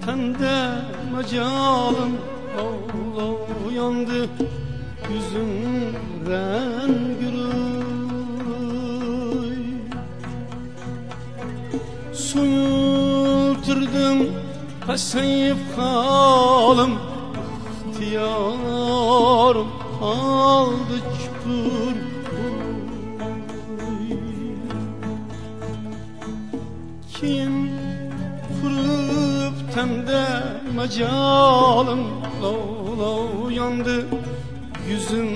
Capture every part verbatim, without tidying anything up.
sende mecalım Allah yandı yüzün rengürüy suyulturdum pasayıp kalım ihtiyarım kaldı çukur kim kurup temde mecalım lağla uyandı yüzüm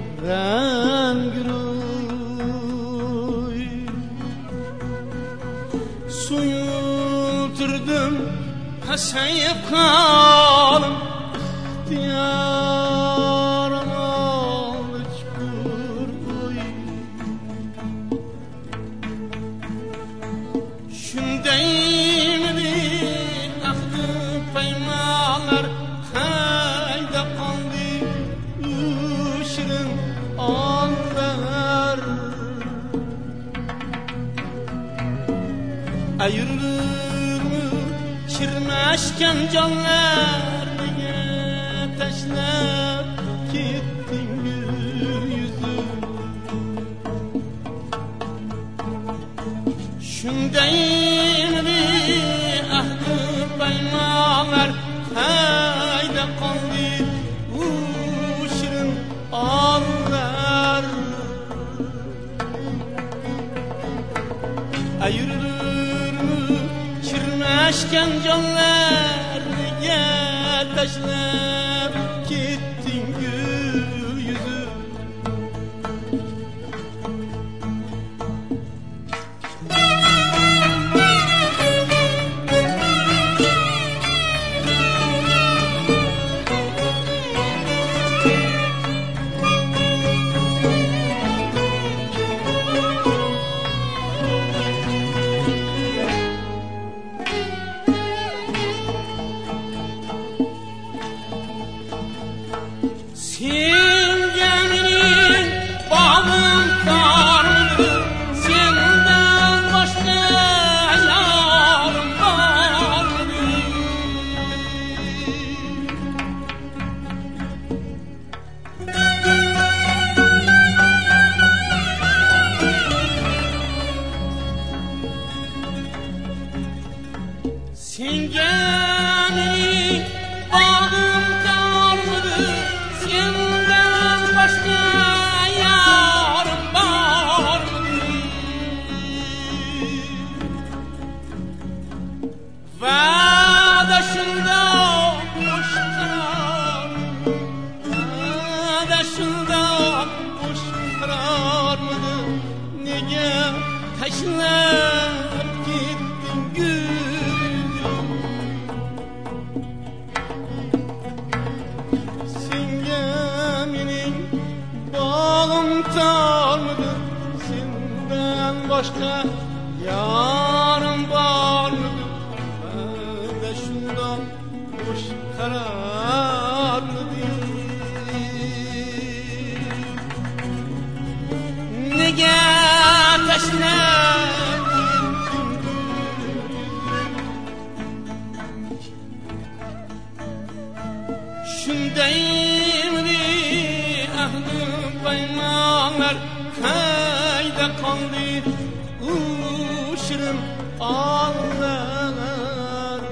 rengürüy suyulturdum pasayıp kalım ihtiyarım aldı çukur şundayım bir ahdı peymanlar hayda kaldı üşürüm anlar ayırılır mı çirmeşken canlar niye taşlar gittin gül yüzüm şundayım bir ahdı peymanlar hayda kaldı uşurun anlar ayırılır mı çirmeşken canlar niye taşlar gittin gül yüzüm sen geminin bağın karnı senden başka yarım var mı? Sen geminin bağın karnı senden başka yarım var mı? Vadaşında boş karar Vadaşında boş karar mıydı? Nege taşlar gittin gülüm bağım tarmadı senden başka yarım var mı? Ben de şundan boş kararlı değil nege taşlar şundayım bir ahdım peymanlar hayda kaldı uşurum anlar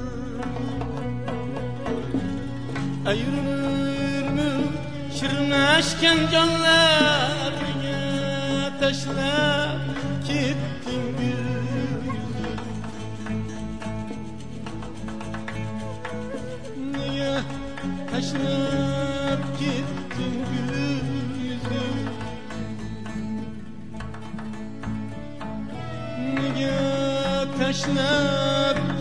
ayırılır mı şirneşken canlar niye taşlar gittin gül niye taşlar gittin gül yüzüm niye taşlar